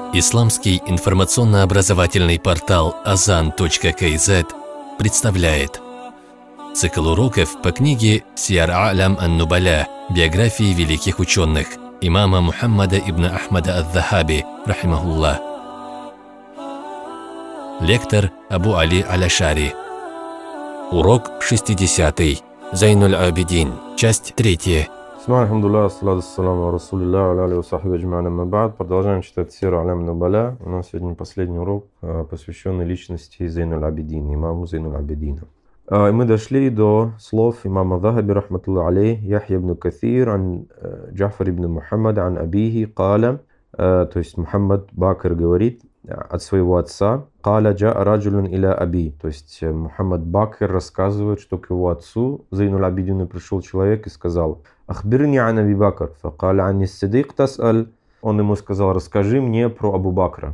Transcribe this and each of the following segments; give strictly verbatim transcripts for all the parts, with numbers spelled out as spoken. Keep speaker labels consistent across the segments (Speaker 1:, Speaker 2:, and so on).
Speaker 1: Исламский информационно-образовательный портал азан точка кей зет представляет цикл уроков по книге «Сияр А'лям ан-Нубаля. Биографии великих ученых» имама Мухаммада ибн Ахмада ад-Дахаби, рахимахуллах. Лектор Абу Али Аль-Ашари. Урок шестидесятый. Зайнуль Абидин. Часть третья.
Speaker 2: Продолжаем читать Сиру А'лям ан-Нубаля. У нас сегодня последний урок, посвященный личности Зайнуль Абидин, имаму Зайнуль Абидина. Мы дошли до слов имама Захаби, рахматуллах алейх, Яхья ибн Каthир, ан Джафар ибн Мухаммад, ан Абихи, каля, то есть Мухаммад Бакр говорит от своего отца, каля джа раджулун иля аби, то есть Мухаммад Бакр рассказывает, что к его отцу Зайнуль Абидину пришел человек и сказал: «Ахбирни ан Аби Бакр, факаля ани сиддик тас'аль». Он ему сказал: «Расскажи мне про Абу Бакра».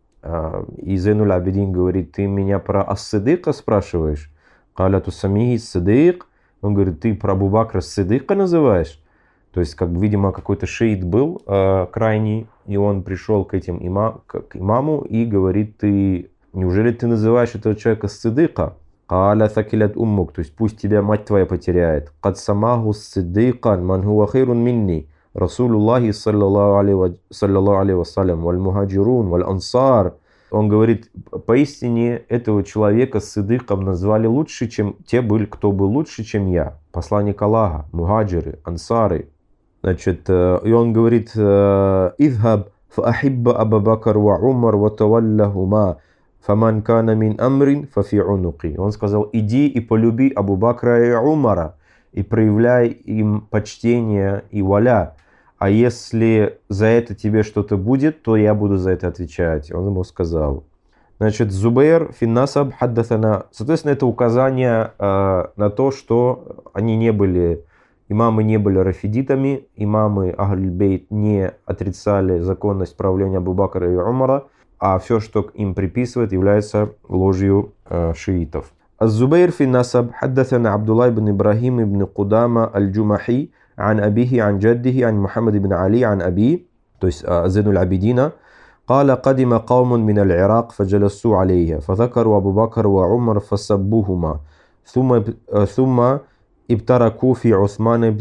Speaker 2: И Зайнуль Абидин говорит: «Ты меня про ас-Сиддика спрашиваешь?» «Каля тусамихи сиддик». Он говорит: «Ты про Абу Бакра сиддика называешь?» То есть, как, видимо, какой-то шиит был э, крайний, и он пришел к этим има, к имаму и говорит: «Ты, неужели ты называешь этого человека сиддика?» «Каля такилят уммук», то есть пусть тебя мать твоя потеряет. «Кад самаху сиддикан ман хуа хейрун минни, Расулуллахи саллаллаху алейхи вассалям, валь мухаджирун, валь ансар». Он говорит: поистине этого человека сиддиком назвали лучше, чем те были, кто был лучше, чем я. Посланник Аллаха, мухаджиры, ансары. Значит, и он говорит: «Идхаб фаахибба Аба Бакр ва Умар ва таваллахума, фаман кана мин амрин фафи унуки». Он сказал: иди и полюби Абу Бакра и Умара, и проявляй им почтение и валя. А если за это тебе что-то будет, то я буду за это отвечать. Он ему сказал. Значит, Зубейр финнасаб хаддасана. Соответственно, это указание э, на то, что они не были, имамы не были рафидитами, имамы Ахль-Бейт не отрицали законность правления Абу Бакра и Умара, а все, что им приписывают, является ложью э, шиитов. Зубейр финнасаб хаддасана Абдуллах ибн Ибрахим ибн Кудама аль-Джумахи عن أبيه عن جده عن محمد بن علي عن أبيه، то есть Зайнуль Абидина. قال قدم قوم من العراق فجلسوا عليه فذكروا أبو بكر وعمر فسبوهما ثم ثم ابتركوا في عثمان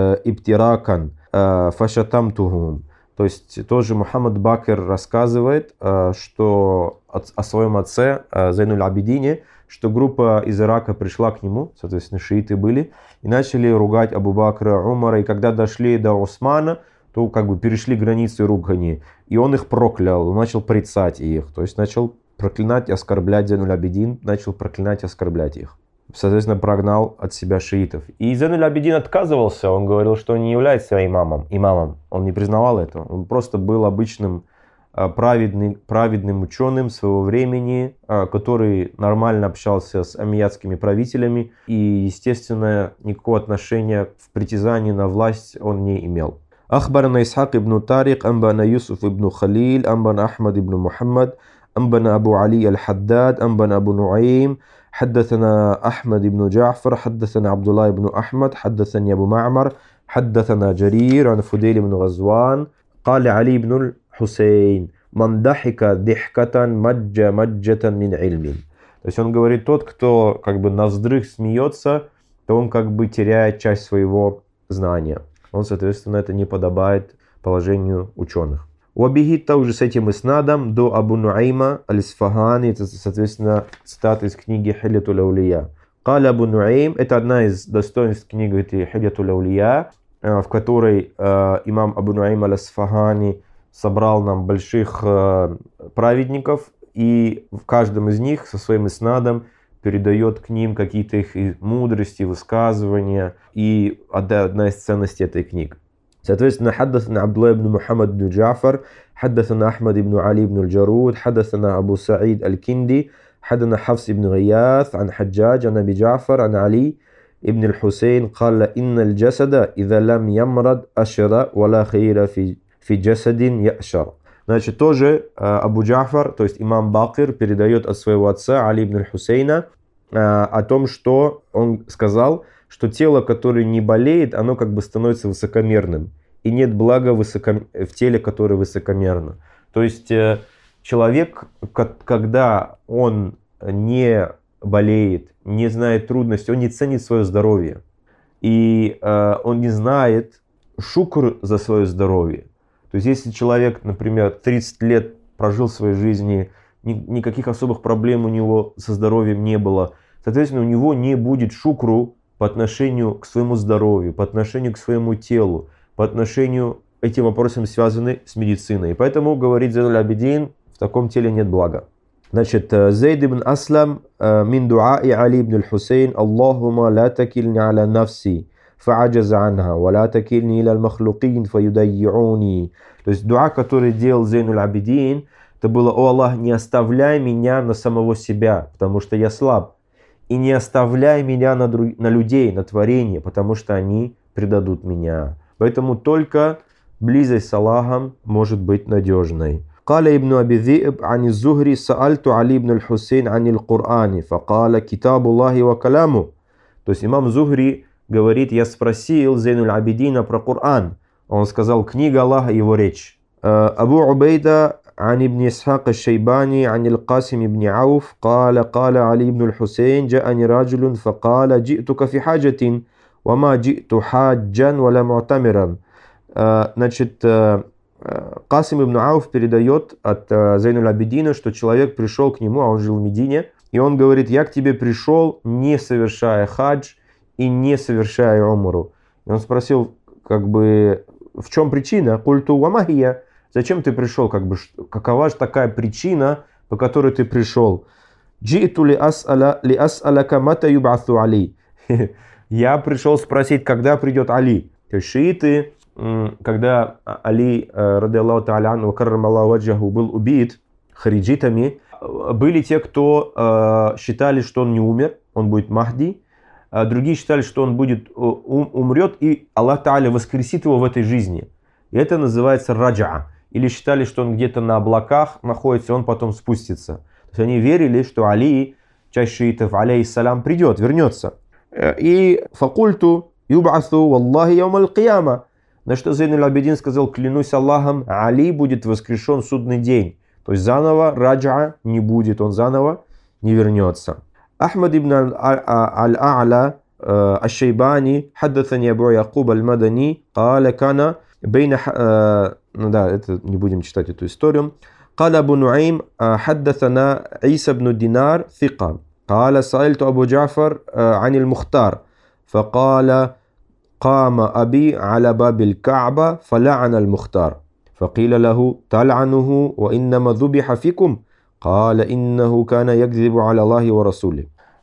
Speaker 2: ابتراكا فشتمتهم. То есть тоже Мухаммад Бакр рассказывает, что о своем отце Зайнуль Абидине, что группа из Ирака пришла к нему, соответственно, шииты были, и начали ругать Абу Бакра, Умара, и когда дошли до Усмана, то как бы перешли границы ругани, и он их проклял, он начал порицать их, то есть начал проклинать и оскорблять Зайнуль Абидин, начал проклинать и оскорблять их. Соответственно, прогнал от себя шиитов. И Зайнуль Абидин отказывался, он говорил, что он не является имамом, имамом, он не признавал этого, он просто был обычным праведным, праведным ученым своего времени, который нормально общался с аммиядскими правителями и, естественно, никакого отношения в притязании на власть он не имел. Ахбарана Исхак ибн Тарик, амбана Юсуф ибн Халиль, амбана Ахмад ибн Мухаммад, амбана Абу Али аль-Хаддад, амбана Абу Нуаим, حدثنا أحمد بن جعفر حدثنا عبد الله بن أحمد حدثني أبو معمر حدثنا جرير عن فديل بن غزوان قال علي بن الحسين من ضحك ضحكة مج مجة من علم. То есть он говорит: тот, кто как бы навздрых смеется, то он как бы теряет часть своего знания. Он, соответственно, это не подобает положению ученых. Уабихи также с этим иснадом до Абу Нуайма аль-Исфахани, это, соответственно, цитата из книги Хилятуль Аулия. Каля Абу Нуайм, это одна из достоинств книги Хилятуль Аулия, в которой э, имам Абу Нуайм аль-Исфахани собрал нам больших э, праведников, и в каждом из них со своим иснадом передает к ним какие-то их мудрости, высказывания, и одна из ценностей этой книги. Соответственно, حدثنا عبد الله بن محمد بن جعفر حدثنا أحمد بن علي بن الجارود حدثنا أبو سعيد الكندي حدثنا حفص بن غياث عن حجاج عن أبي جعفر عن علي ابن الحسين قال إن الجسد إذا لم يمرض أشر ولا خير في في جسد يأشر. Значит, тоже Абу Джафар, то есть имам Бакр, передает от своего отца Али ибн аль-Хусейна о том, что он сказал, что тело, которое не болеет, оно как бы становится высокомерным. И нет блага высоко... в теле, которое высокомерно. То есть человек, когда он не болеет, не знает трудностей, он не ценит свое здоровье. И он не знает шукр за свое здоровье. То есть если человек, например, тридцать лет прожил в своей жизни, никаких особых проблем у него со здоровьем не было, соответственно, у него не будет шукру по отношению к своему здоровью, по отношению к своему телу, по отношению к этим вопросам, связанным с медициной. И поэтому, говорит Зейнуль Абидин, в таком теле нет блага. Значит, Зейд ибн Аслам мин дуаи Али ибн аль-Хусейн: Аллахума ла такильни аля нафси фа'аджаза анха, ва ла такильни иля аль-махлукин фаюдайюни. То есть дуа, который делал Зейнуль Абидин, это было: о Аллах, не оставляй меня на самого себя, потому что я слаб. И не оставляй меня на, друг... на людей, на творение, потому что они предадут меня. Поэтому только близость с Аллахом может быть надежной. قال ابن أبي ذئب عن الزهري: سألت علي بن الحسين عن القرآن فقال كتاب الله وكلامه. То есть имам Зухри говорит: я спросил Зейнуль Абидина про Коран. Он сказал: книга Аллаха, его речь. Абу Убейда عن ابن إسحاق الشيباني عن القاسم بن عوف قال قال علي بن الحسين: جاءني رجل فقال جئتك في حاجة وما جئت حاجا ولا معتمرا. Значит, Касим ибн Ауф передает от Зейнуль Абидина, что человек пришел к нему, а он жил в Медине, и он говорит: я к тебе пришел, не совершая хадж и не совершая умру. И он спросил, как бы, в чем причина? Культу вамахия. Зачем ты пришел? Как бы, какова же такая причина, по которой ты пришел? Джиту ли ас'аляка мата юб'асу Али. Я пришел спросить, когда придет Али. То есть шииты, когда Али, ради Аллаху та'аля анху, каррамаллаху ваджаху, был убит хариджитами, были те, кто считали, что он не умер, он будет Махди. Другие считали, что он будет, умрет, и Аллах та'аля воскресит его в этой жизни. И это называется раджа. Или считали, что он где-то на облаках находится, и он потом спустится. То есть они верили, что Али, часть шиитов, алейхиссалям, придет, вернется. И факульту юб'асу валлахи яумал кияма. На что Зейнуль Абидин сказал: клянусь Аллахом, Али будет воскрешен в судный день. То есть заново раджа не будет, он заново не вернется. Ахмад ибн аль-А'ля الشيباني حدثني أبو يعقوب المدني قال كان بين ну да, это не будем читать эту историю. قال أبو نعيم حدثنا عيسى بن دينار ثقة قال سألت أبو جعفر عن المختار فقال قام أبي على باب الكعبة فلعن المختار فقيل له تلعنه وإنما ذبح فيكم قال إنه كان يكذب على الله ورسوله.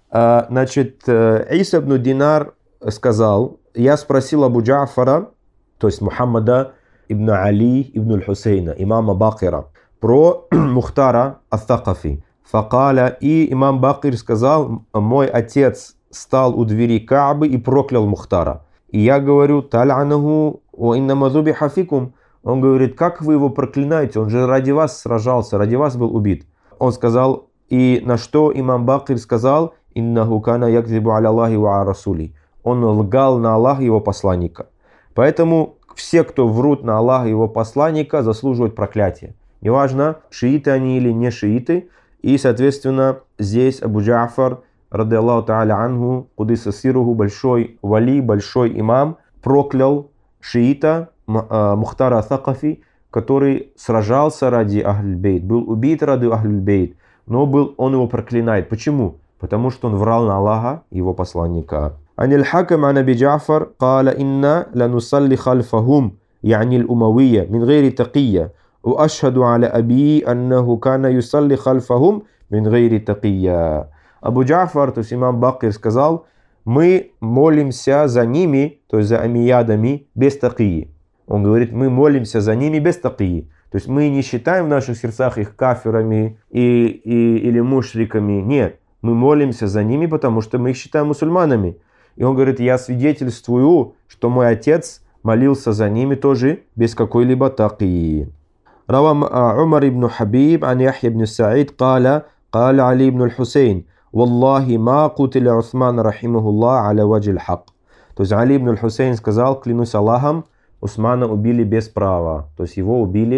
Speaker 2: Значит, Иса ибн Динар сказал: я спросил Абу Джафара, то есть Мухаммада ибн Али ибн аль-Хусейна, имама Бакира, про Мухтара ат-Такафи. Факаля, и имам Бакир сказал: мой отец стал у двери Каабы и проклял Мухтара. И я говорю: таль'анаху ва иннама зубиха фикум. Он говорит: как вы его проклинаете? Он же ради вас сражался, ради вас был убит. Он сказал, и на что имам Бакир сказал: иннаху кана якзибу аля Аллахи ва а расули. Он лгал на Аллаха и его посланника. Поэтому все, кто врут на Аллаха и его посланника, заслуживают проклятия. Неважно, шииты они или не шииты. И, соответственно, здесь Абу Джафар, ради Аллаху та'аля анху, кудиса сируху, большой вали, большой имам, проклял шиита Мухтара ат-Такафи, который сражался ради Ахль-Бейт, был убит ради Ахль-Бейт, но был, он его проклинает. Почему? Потому что он врал на Аллаха и его посланника. عن الحكم عن أبي جعفر قال إنا لنصلي خلفهم يعني الأموية من غير تقية وأشهد على أبي أنه كان يصلي خلفهم من غير تقية. Абу Джафар, то есть имам Бакир, сказал: мы молимся за ними, то есть за амиядами, без такии. Он говорит: мы молимся за ними без такии. То есть мы не считаем в наших сердцах их кафирами и, и, или мушриками. Нет, мы молимся за ними, потому что мы их считаем мусульманами. И он говорит: я свидетельствую, что мой отец молился за ними тоже без какой-либо такии. Равам Умар ибн Хабиб ан Яхья ибн Саид قال قال علي بن الحسين والله ما قتل عثمان رحمه الله على وجه الحق. То есть Али ибн аль-Хусейн сказал: клянусь Аллахом, Усмана убили без права. То есть его убили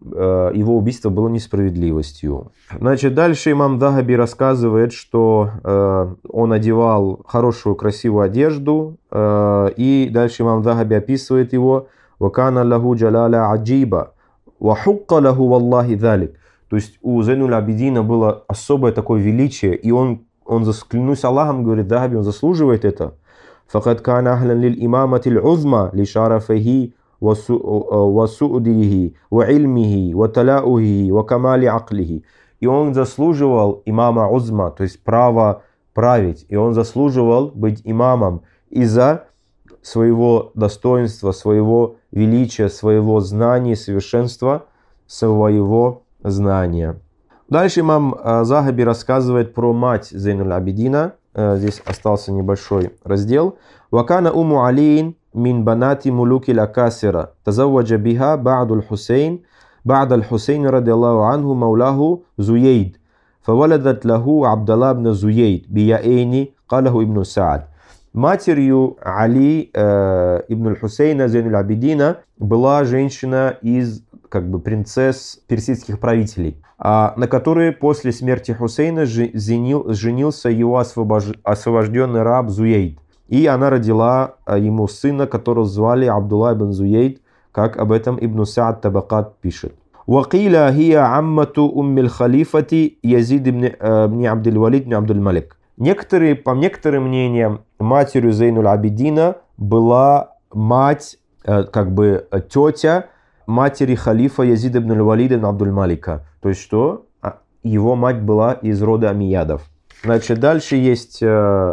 Speaker 2: его убийство было несправедливостью. Значит, дальше имам Дахаби рассказывает, что он одевал хорошую, красивую одежду, и дальше имам Дахаби описывает его «Вакана лаху джаляля аджиба, вахукка лаху валлахи залик». То есть у Зайнуль Абидина было особое такое величие, и он, он клянусь Аллахом, говорит Дахаби, он заслуживает это. «Факад кана ахлян лил имаматил узма ли шарафахи васуудихи, ва ильмихи, ва талаухи, ва камали аклихи». И он заслуживал имама узма, то есть право править, и он заслуживал быть имамом из-за своего достоинства, своего величия, своего знания, совершенства, своего знания. Дальше имам Захаби рассказывает про мать Зайнуль Абидина. Здесь остался небольшой раздел. «Вакана уму алиин мин банати мулуки лакасира, тазавваджа биха ба'дуль Хусейн, ба'даль Хусейн радиаллаху анху маулаху Зуейд, фаваладат лаху Абдалла бн Зуейд, бияэйни, калаху ибн Саад». Матерью Али э, ибн Хусейна Зайнуль Абидина была женщина из как бы принцесс персидских правителей, а, на которой после смерти Хусейна женил, женился его освобож... освобожденный раб Зуейд. И она родила ему сына, которого звали Абдулла ибн Зуейд, как об этом Ибн Саад Табакат пишет. «Вакиля хия аммату уммиль халифати Язид ибн Абдуль Валид ибн Абдуль Малик». Некоторые, по некоторым мнениям, матерью Зайнуль Абидина была мать, как бы тетя матери халифа Язида ибн Валида ибн Абдуль Малика. То есть что? Его мать была из рода амиядов. Значит, дальше есть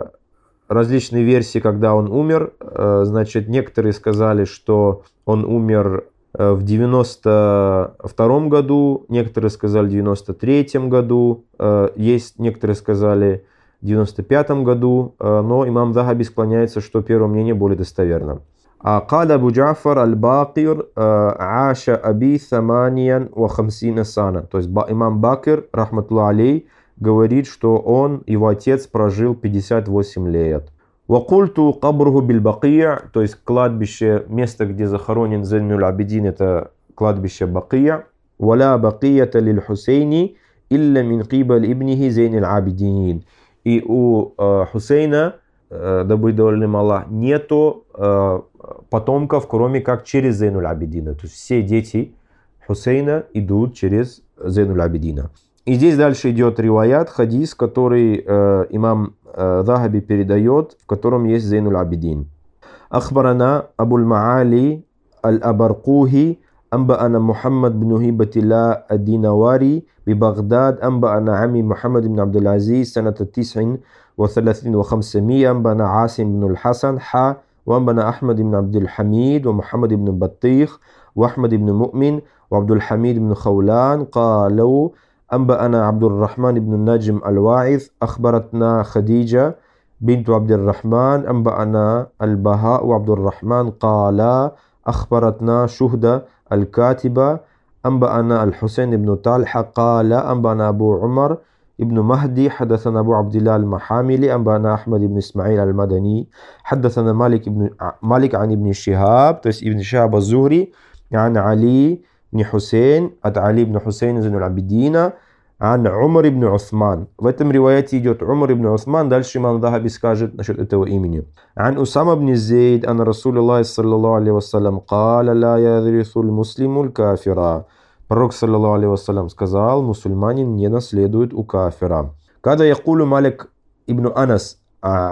Speaker 2: различные версии, когда он умер. Значит, некоторые сказали, что он умер в девяносто втором году, некоторые сказали в девяносто третьем году, есть некоторые сказали в девяносто пятом году, но имам Захаби склоняется, что первое мнение более достоверно. قال أبو جعفر الباقر عاش أبي ثمانيا وخمسين سنة. То есть имам Бакир, рахматуллах алей, говорит, что он, его отец, прожил пятьдесят восемь лет. وقلت قبره بالبقيع, то есть кладбище, место, где захоронен Зайнуль Абидин, это кладбище Бакия. ولا بقية للحسين إلا من قبل ابنه زين العابدين. И у э, Хусейна, э, да будет доволен им Аллах, нету э, потомков, кроме как через Зайнуль Абидина. То есть все дети Хусейна идут через Зайнуль Абидина. И здесь дальше идет риваят, хадис, который э, имам э, Захаби передает, в котором есть Зайнуль Абидин. Ахбарана Абуль Маали аль-Абаркухи أنبأنا محمد بن هبة الله الدينواري ببغداد أنبأنا عمي محمد بن عبد العزيز سنة تسع وثلاثين وخمسمائة أنبأنا عاصم بن الحسن حا وأنبأنا أحمد بن عبد الحميد ومحمد بن بطيخ وأحمد بن مؤمن وعبد الحميد بن خولان قالوا أنبأنا عبد الرحمن بن النجم الواعظ أخبرتنا خديجة بنت عبد الرحمن أنبأنا البهاء وعبد الرحمن قالا أخبرتنا شهدة الكاتبة أنبأنا الحسين بن طلحة قال أنبأنا أبو عمر ابن مهدي حدثنا أبو عبد الله المحاملي أنبأنا أحمد بن إسماعيل المدني حدثنا مالك ابن مالك عن ابن شهاب, то есть ابن شهاب الزهري عن علي بن حسين от علي بن حسين زين العابدين عن عمر بن عثمان. В этом риваяте идет Умар ибн Усман, дальше имам Захаби скажет насчет этого имени. عن أسامة بن زيد أن رسول الله صلى الله عليه وسلم قال لا يرث المسلم الكافر. Пророк саллаллаху алейхи вассалям сказал, мусульманин не наследует у кафира. Когда يقول مالك ابن أنس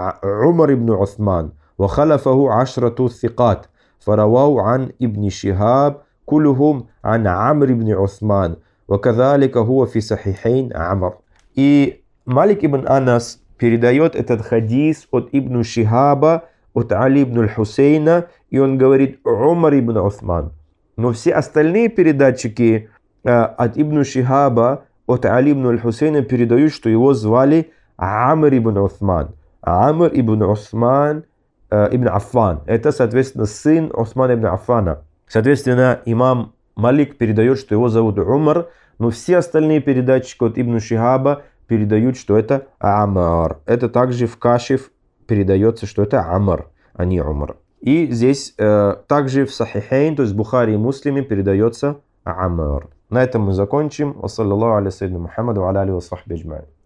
Speaker 2: عمر بن عثمان وخلفه عشرة الثقات فرووا عن ابن شهاب كلهم عن عمرو بن عثمان وكذلك هو في صحيحين عمر. И Малик ибн Анас передает этот хадис от Ибн Шихаба, от Али ибн Хусейна, и он говорит Умар ибн Усман. Но все остальные передатчики э, от Ибн Шихаба, от Али ибн Хусейна передают, что его звали Амр ибн Усман. Амр ибн Усман э, ибн Аффан. Это, соответственно, сын Усмана ибн Аффана. Соответственно, имам Малик передает, что его зовут Умар, но все остальные передатчики от Ибн Шихаба передают, что это Амар. Это также в Кашиф передается, что это Амар, а не Умар. И здесь э, также в Сахихейн, то есть в Бухари и Муслиме передается Амар. На этом мы закончим. Ва саллаллаху аля саййидина Мухаммаду ва аля алихи ва сахби аджмаин.